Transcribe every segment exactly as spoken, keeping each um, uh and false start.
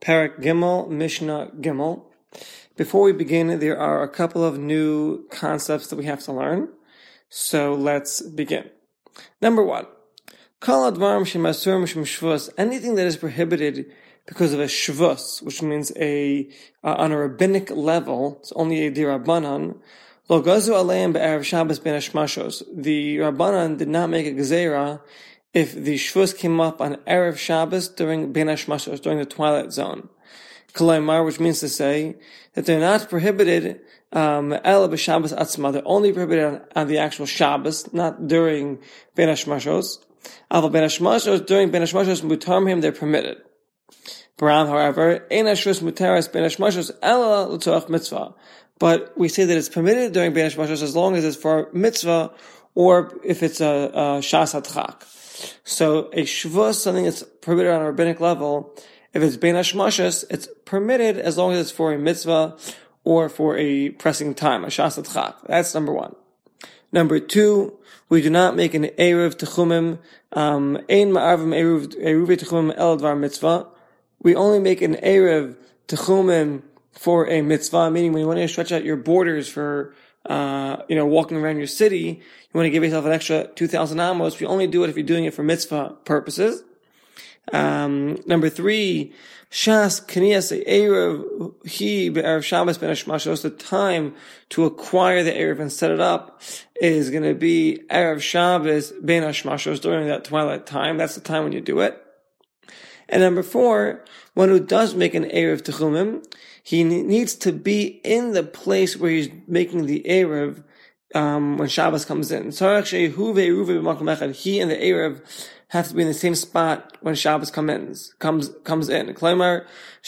Parak Gimel, Mishnah Gimel. Before we begin, there are a couple of new concepts that we have to learn. So let's begin. Number one, Kol advarim shemasur mishum shvus, anything that is prohibited because of a shvus, which means a uh, on a rabbinic level, it's only a dirabbanan. Lo gazu aleim be'erev Shabbos ben hashmashos. The rabbanan did not make a gezerah if the shvus came up on erev Shabbos during ben hashmashos, during the twilight zone. Kalaymar, which means to say that they're not prohibited um el b'Shabbos atzma. They're only prohibited on, on the actual Shabbos, not during ben hashmashos. Aval ben hashmashos, during ben hashmashos mutarmim, they're permitted. Baram, however, ein hashvus mutaras ben hashmashos ela l'tzorach mitzvah. But we say that it's permitted during ben hashmashos as long as it's for mitzvah or if it's a, a shas hadchak. So a shvus, something that's permitted on a rabbinic level, if it's ben hashmashos, it's permitted as long as it's for a mitzvah or for a pressing time, a shas hadchak. That's number one. Number two, we do not make an eruv techumim, um, ein ma'arvim eruv eruv techumim el dvar mitzvah. We only make an eruv techumim for a mitzvah, meaning when you want to stretch out your borders for, uh, you know, walking around your city, you want to give yourself an extra two thousand amos. We only do it if you're doing it for mitzvah purposes. Um, number three, Shas K'niyas Erev He Be'erev Shabbos Ben Hashmashos. The time to acquire the Erev and set it up is going to be Erev Shabbos Ben Hashmashos, during that twilight time. That's the time when you do it. And number four, one who does make an Erev Techumim, he needs to be in the place where he's making the Erev um, when Shabbos comes in. He and the Erev have to be in the same spot when Shabbos comes in. Comes comes in. That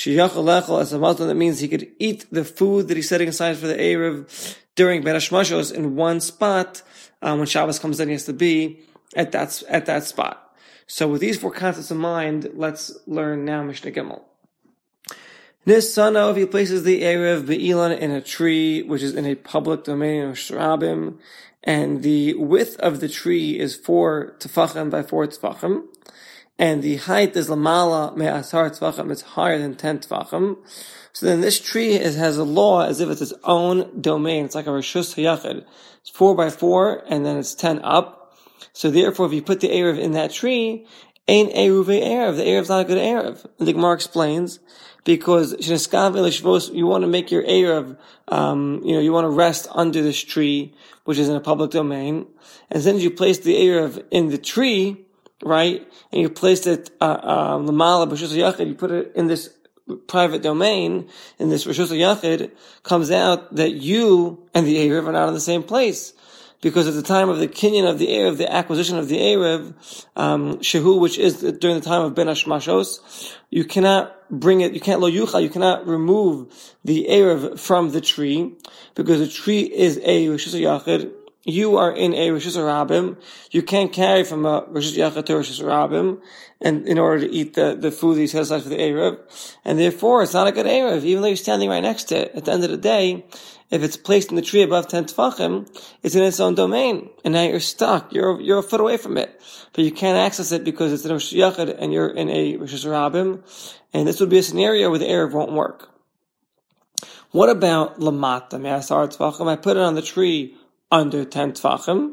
means he could eat the food that he's setting aside for the Erev during Ben Hashmashos in one spot. Um, when Shabbos comes in, he has to be at that at that spot. So with these four concepts in mind, let's learn now Mishnah Gimel. Nisano, if he places the Erev Be'ilan in a tree, which is in a public domain of Shrabim, and the width of the tree is four tefachim by four tefachim, and the height is lamala me'asar tefachim, it's higher than ten tefachim. So then this tree is, has a law as if it's its own domain. It's like a Rishus HaYachid. It's four by four, and then it's ten up. So therefore, if you put the Erev in that tree, ain't Eruv Erev. The Erev's not a good Erev. And the Gemara explains, because you want to make your Erev, um, you know, you want to rest under this tree, which is in a public domain. And then you place the Erev in the tree, right? And you placed it, uh, um, Lamala B'Rishus HaYachid, you put it in this private domain, in this Rishus HaYachid, comes out that you and the Erev are not in the same place. Because at the time of the kinyan of the Erev, the acquisition of the Erev, um, Shehu, which is during the time of Ben Hashmashos, you cannot bring it, you can't lo yuchal, you cannot remove the Erev from the tree, because the tree is a Rishus HaYachid. You are in a Rishus HaRabim. You can't carry from a Rishus HaYachid to a Rishus HaRabim, and in order to eat the, the food that you set aside for the Erev. And therefore, it's not a good Erev, even though you're standing right next to it. At the end of the day, if it's placed in the tree above ten tefachim, it's in its own domain, and now you're stuck. You're you're a foot away from it, but you can't access it because it's in a Rishus HaYachid and you're in a Rishus HaRabim, and this would be a scenario where the Erev won't work. What about lamata me'asar tefachim? I put it on the tree under ten tefachim.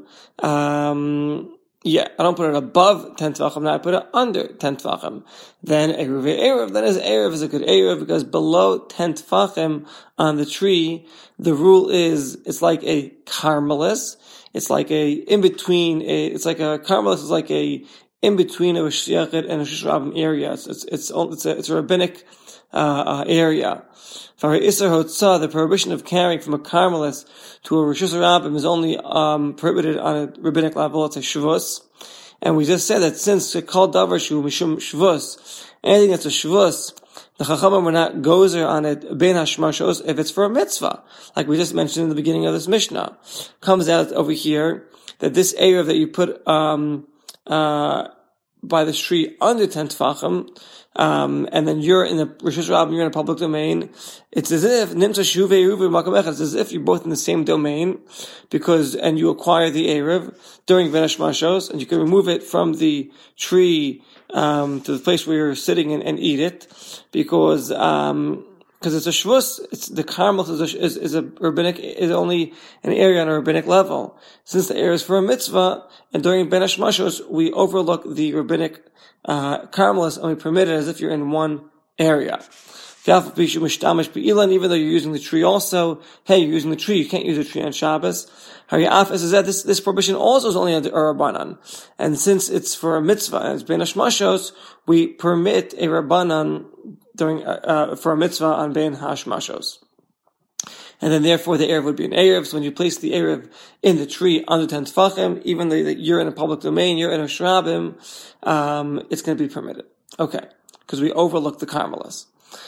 Um, yeah, I don't put it above ten tefachim. Now I put it under ten tefachim. Then eruv erev. Then his erev is a good erev, because below ten tefachim on the tree, the rule is it's like a carmelis. It's like a in between. A, it's like a carmelis is like a in between a Rishus HaYachid and a Rishus HaRabim area. It's it's it's, it's a it's a rabbinic uh, uh, area. For Isser Hotzah, the prohibition of carrying from a carmelis to a Rishus HaRabim is only um, prohibited on a rabbinic level. It's a shvus. And we just said that since it called davar shu mishum shvus, anything that's a shvus, the Chachamim were not gozer on it ben hashmashos if it's for a mitzvah. Like we just mentioned in the beginning of this Mishnah. Comes out over here that this Erev that you put um uh by the tree under ten tefachim, um, and then you're in the Rishus HaRabim, you're in a public domain. It's as if nimtza shuv eruv makom echad. It's as if you're both in the same domain, because and you acquire the erev during ben hashmashos, and you can remove it from the tree um, to the place where you're sitting and, and eat it, because um, because it's a shvus. It's the karmelis is a, is, is a rabbinic is only an area on a rabbinic level. Since the area is for a mitzvah, and during Ben Hashmashos we overlook the rabbinic uh, karmelis and we permit it as if you're in one area. Even though you're using the tree also, hey, you're using the tree, you can't use the tree on Shabbos. Is that this, this prohibition also is only under Rabbanan. And since it's for a mitzvah, and it's Ben Hashmashos, we permit a Rabbanan during, uh, uh, for a mitzvah on Ben Hashmashos. And then therefore the Erev would be an Erev. So when you place the Erev in the tree under ten Tfachim, even though you're in a public domain, you're in a Shrabim, um, it's going to be permitted. Okay. Because we overlook the Carmelis.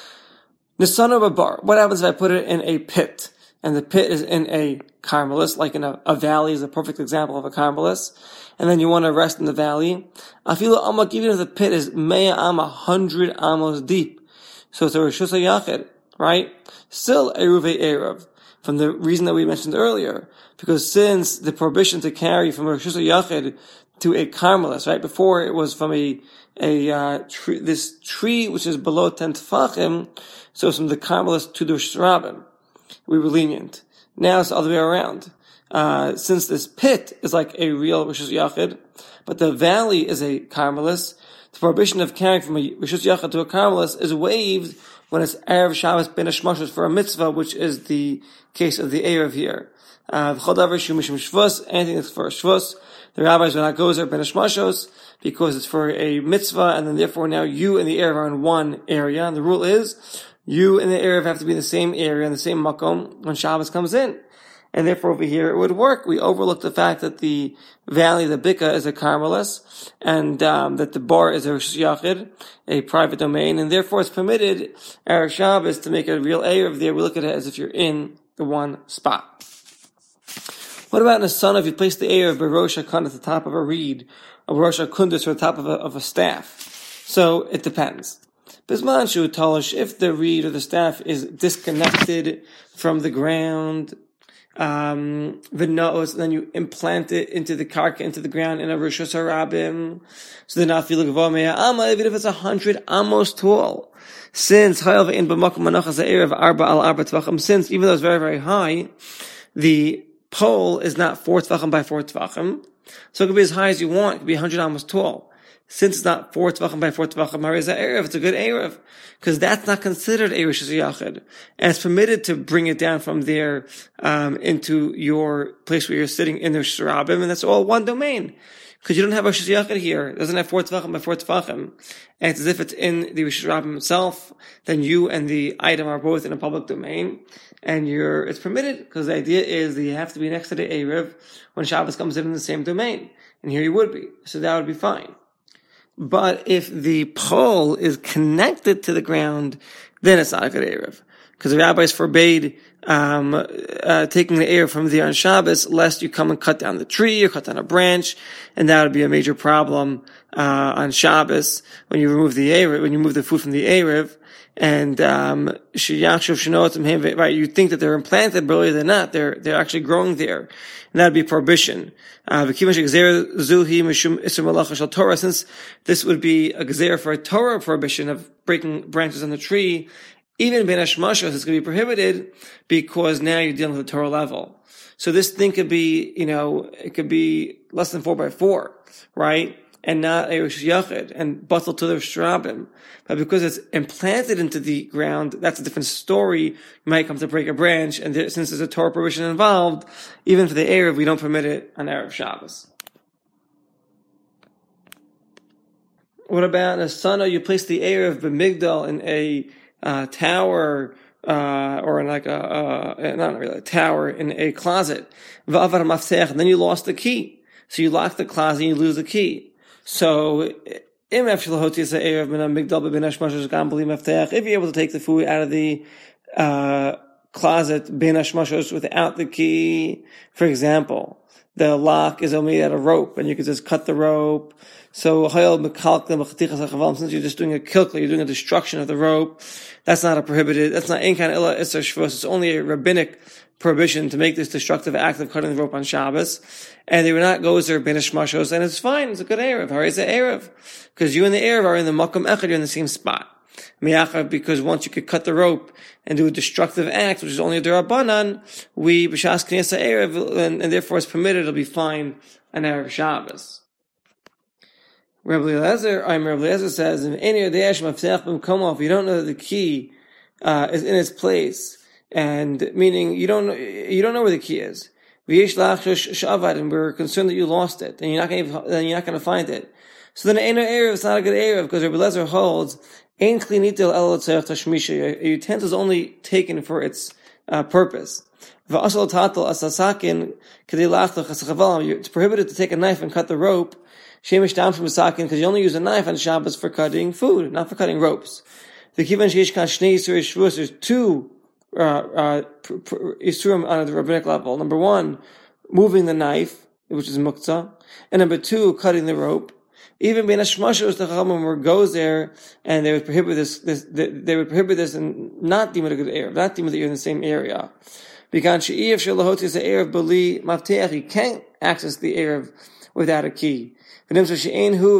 Nisana Babar. What happens if I put it in a pit? And the pit is in a Carmelis, like in a, a valley is a perfect example of a Carmelis. And then you want to rest in the valley. Afilo Amak, even if the pit is Mea Am, a hundred Amos deep. So it's a Rishus HaYachid, right? Still Eruve Erev. From the reason that we mentioned earlier. Because since the prohibition to carry from a Rishus HaYachid to a Carmelis, right? Before it was from a, a, uh, tree, this tree which is below ten Tfachim, so it's from the Carmelis to the Shrabim. We were lenient. Now it's the other way around. Uh, since this pit is like a real Rishus Yachid, but the valley is a Carmelis, the prohibition of carrying from a Rishus Yachid to a Carmelis is waived when it's Erev Shabbos Ben Hashmashos for a mitzvah, which is the case of the Erev here. Uh, anything that's for a Shvus, the rabbis will not go there Ben Hashmashos because it's for a mitzvah, and then therefore now you and the Erev are in one area. And the rule is, you and the Erev have to be in the same area, in the same makom, when Shabbos comes in. And therefore over here it would work. We overlook the fact that the valley, the Bika, is a Carmelis, and um, that the bar is a Rishus Yachid, a private domain, and therefore it's permitted, Erev Shabbos, to make a real Erev there. We look at it as if you're in the one spot. What about in the sun, if you place the Erev Berosh HaKan at the top of a reed, a Berosh HaKundus, or the top of a, of a staff? So it depends. Bisman Shu Talish, if the reed or the staff is disconnected from the ground, um, v'naos, then you implant it into the karka, into the ground in a Rishus HaRabim. So then Afilu Gavah Mea Amma, even if it's a hundred amos tall. Since, Hayal V'in B'makom Manachas Erev Arba Al Arba Tvachim, since, even though it's very, very high, the pole is not four Tvachim by four Tvachim. So it could be as high as you want, it could be a hundred amos tall. Since it's not four Tvachim by four Tvachim, Hareza Erev, it's a good Erev. Because that's not considered a Rishus Yachid. And it's permitted to bring it down from there, um, into your place where you're sitting in the Shrabim, and that's all one domain. Because you don't have a Rishus Yachid here. It doesn't have four Tvachim by four Tvachim. And it's as if it's in the Rishus Rabim itself, then you and the item are both in a public domain. And you're, it's permitted, because the idea is that you have to be next to the Erev when Shabbos comes in in the same domain. And here you would be. So that would be fine. But if the pole is connected to the ground, then it's not a good Erev. Because the rabbis forbade um uh, taking the Erev from there on Shabbos, lest you come and cut down the tree or cut down a branch, and that would be a major problem uh on Shabbos when you remove the Erev, when you move the food from the Erev. And um right, you think that they're implanted, but really they're not. They're they're actually growing there. And that'd be a prohibition. Uh, since this would be a gezer for a Torah prohibition of breaking branches on the tree, even Ben Hashmashos is going to be prohibited because now you're dealing with the Torah level. So this thing could be, you know, it could be less than four by four, right? And not a Rishus Yachid, and batal to the Shrabim. But because it's implanted into the ground, that's a different story. You might come to break a branch, and there, since there's a Torah prohibition involved, even for the Erev, we don't permit it on Erev Shabbos. What about a sana? You place the Erev B'migdal in a uh, tower, uh, or in like a, uh, not really a tower, in a closet. V'avar mafsech, and then you lost the key. So you lock the closet and you lose the key. So, if you're able to take the food out of the uh, closet ben hashmashos without the key, for example, the lock is only at a rope, and you can just cut the rope. So, since you're just doing a kilkel, you're doing a destruction of the rope, that's not a prohibited, that's not any kind of illa isser shvus, it's only a rabbinic prohibition to make this destructive act of cutting the rope on Shabbos. And they were not gozer ben shmashos, and it's fine, it's a good Erev. How is it Erev? Because you and the Erev are in the Makom Echad, you're in the same spot. Because once you could cut the rope and do a destructive act, which is only a derabanan, we b'shas kniyasa Erev, and, and therefore it's permitted, it'll be fine on Erev Shabbos. Rabbi Eliezer, I'm Rabbi Eliezer says, if you don't know that the key uh, is in its place, and meaning you don't you don't know where the key is, and we're concerned that you lost it, and you're not going then you're not going to find it. So then Eino Erev is not a good Erev, because Rabbi Eliezer holds Ein klinitel el tzarech tashmisha. A utensil is only taken for its uh, purpose. It's prohibited to take a knife and cut the rope. Shemish down from Masakin, because you only use a knife on Shabbos for cutting food, not for cutting ropes. The Kivan Sheish Kan Shnei Yisur Shvus, there's two uh, uh, Yisurim on the rabbinic level. Number one, moving the knife, which is Muktzah, and number two, cutting the rope. Even being a Shmashos, the Chachamim goes there, and they would prohibit this, this, they would prohibit this and not deem it a good Erev, not deem it that you're in the same area. Because She'iev Shalahot is the Erev Beli Mafteach, you can't access the Erev without a key. And therefore you and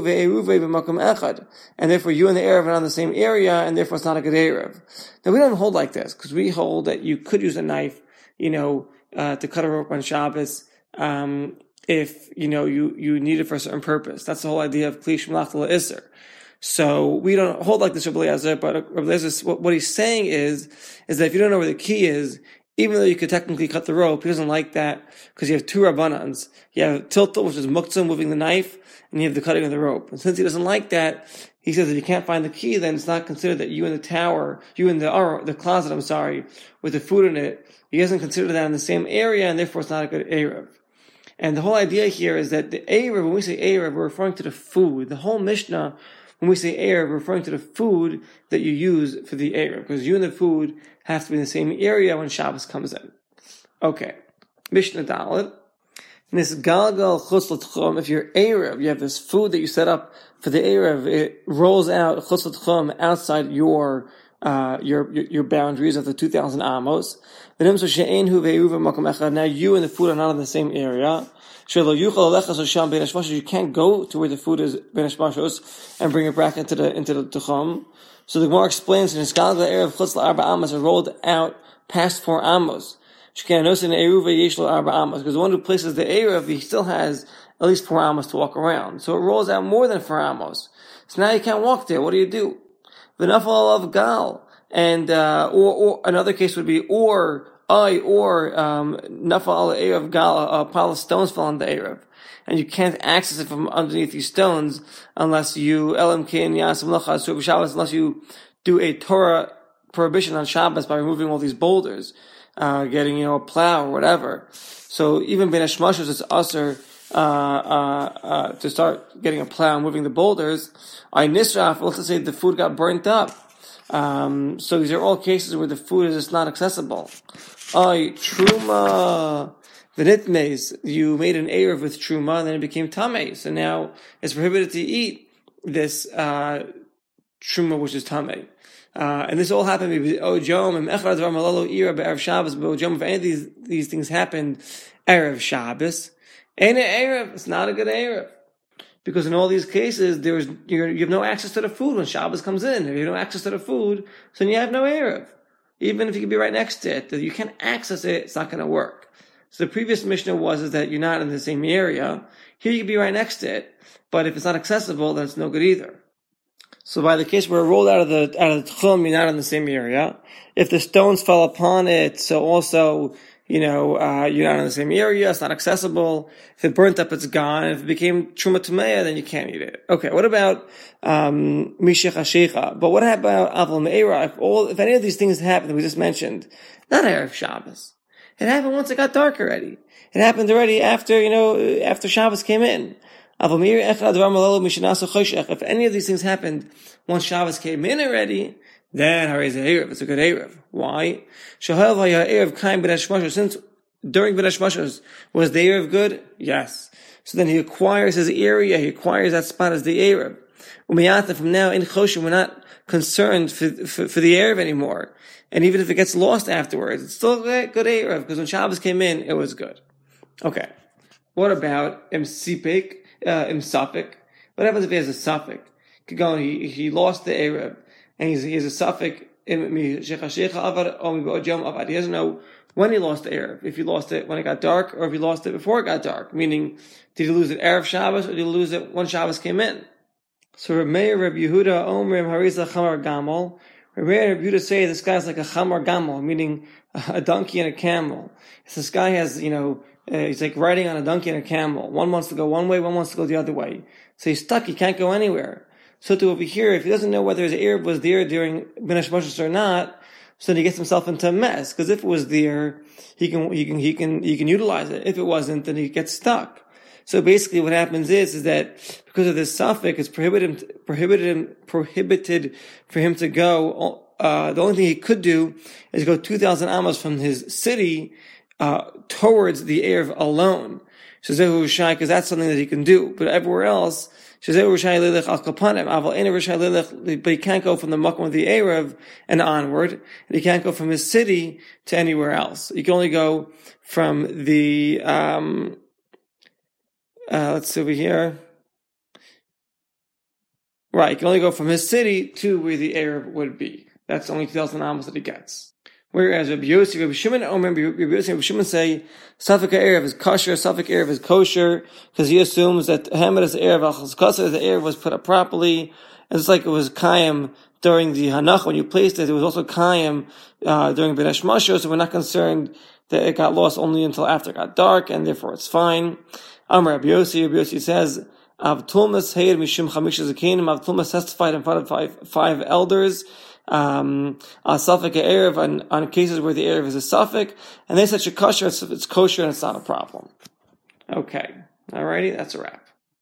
the Erev are on the same area, and therefore it's not a good Erev. Now we don't hold like this, because we hold that you could use a knife, you know, uh, to cut a rope on Shabbos, um, if, you know, you, you need it for a certain purpose. That's the whole idea of Kli Shemlach L'Isser. So we don't hold like this, Rabbi Eliezer, but Rabbi Eliezer, what, what he's saying is, is that if you don't know where the key is, even though you could technically cut the rope, he doesn't like that, because you have two Rabbanans. You have Tiltul, which is Muktzah, moving the knife, and you have the cutting of the rope. And since he doesn't like that, he says if you can't find the key, then it's not considered that you in the tower, you in the, or the closet, I'm sorry, with the food in it, he doesn't consider that in the same area, and therefore it's not a good Erev. And the whole idea here is that the Erev, when we say Erev, we're referring to the food. The whole Mishnah, when we say Erev, we're referring to the food that you use for the Erev, because you and the food have to be in the same area when Shabbos comes in. Okay. Mishnah Dalet. This galgal chutz l'tchum, if you're Erev, you have this food that you set up for the Erev, it rolls out chutz l'tchum outside your, uh, your, your, your boundaries of the two thousand amos. Now you and the food are not in the same area. You can't go to where the food is, and bring it back into the, into the tchum. So the Gemara explains in his galgal Erev chutz l'arba amos are rolled out past four amos. Because the one who places the Erev, he still has at least four amos to walk around. So it rolls out more than four amos. So now you can't walk there. What do you do? V'nafal of gal. And, uh, or, or, another case would be, or, I, or, um, nafal Erev gal, a pile of stones fell on the Erev. And you can't access it from underneath these stones unless you, Elam Kin Yasam Lacha, so Shabbos, unless you do a Torah prohibition on Shabbos by removing all these boulders. Uh, getting, you know, a plow or whatever. So even Ben Hashmashos, it's usher, uh, uh, uh, to start getting a plow and moving the boulders. I nisraf, let's say the food got burnt up. Um, so these are all cases where the food is just not accessible. I, truma, v'nitmes, you made an Erev with truma, and then it became tameh. So now it's prohibited to eat this, uh, truma, which is tameh. Uh, and this all happened because oh Jom and Echad Dvar Malalo Ira Be'erev Shabbos. But Jom, if any of these these things happened Erev Shabbos, ain't it Erev? It's not a good Erev, because in all these cases there's you you have no access to the food when Shabbos comes in. If you have no access to the food, so then you have no Erev. Even if you could be right next to it, that you can't access it, it's not going to work. So the previous Mishnah was is that you're not in the same area. Here you can be right next to it, but if it's not accessible, then it's no good either. So by the case where it rolled out of the out of the tchum, you're not in the same area. If the stones fell upon it, so also, you know, uh, you're not in the same area, it's not accessible. If it burnt up, it's gone. If it became truma tumeya, then you can't eat it. Okay, what about um mishech hashecha? But what about aval me'era? If all if any of these things happened that we just mentioned, not Erev Shabbos. It happened once it got dark already. It happened already after, you know, after Shabbos came in. If any of these things happened once Shabbos came in already, then it's a good Erev. Why? Since during Ben Hashmashos, was the Erev good? Yes. So then he acquires his area, he acquires that spot as the Erev. Umiyata, from now in Choshen, we're not concerned for, for, for the Erev anymore. And even if it gets lost afterwards, it's still a good Erev, because when Shabbos came in, it was good. Okay. What about Im Sipik, uh, Im Safik? What happens if he has a Safik? He, he lost the Erev, and he's, he has a Safik. He doesn't know when he lost the Erev. If he lost it when it got dark, or if he lost it before it got dark. Meaning, did he lose it Erev Shabbos, or did he lose it when Shabbos came in? So Reb Meir, Reb Yehuda, Omrim, Harisa, Chamar, Gamol. Reb Meir and Reb Yehuda say this guy's like a Chamar Gamol, meaning a donkey and a camel. So this guy has, you know, uh, he's like riding on a donkey and a camel. One wants to go one way, one wants to go the other way. So he's stuck, he can't go anywhere. So to over here, if he doesn't know whether his Erev was there during Ben Hashmashos or not, so then he gets himself into a mess. Because if it was there, he can, he can, he can, he can utilize it. If it wasn't, then he gets stuck. So basically what happens is, is that because of this suffix, it's prohibited, prohibited, prohibited for him to go, uh, the only thing he could do is go two thousand amos from his city, uh, towards the Erev alone. Shazehu Rishai, because that's something that he can do. But everywhere else, Shazehu Rishai Lilech Al Kapanim, Aval Eina Rishai Lilech, but he can't go from the Makom of the Erev and onward, and he can't go from his city to anywhere else. He can only go from the, um, Uh, let's see over here. Right, he can only go from his city to where the Erev would be. That's only two thousand amos that he gets. Whereas Rabbi Yossi, Rabbi Shimon, oh, remember, Rabbi Yossi, Rabbi Shimon say, Safek Erev is kosher, Safek Erev is kosher, because he assumes that Hamadas Erev, Achaz Kosher, the Erev was put up properly. It's like it was Kayim during the Hanach, when you placed it, it was also Kayim, uh, during Ben Hashmashos, so we're not concerned that it got lost only until after it got dark, and therefore it's fine. Amar Rabbi Yossi, Rabbi Yossi says, Av Tulmas Heir Mishim Chamisha Zakenim, Av Tulmas testified in front of five, five elders, um, on Safek Erev, on, on cases where the Erev is a Safek, and they said, Shekosher, it's, it's kosher and it's not a problem. Okay. Alrighty, that's a wrap.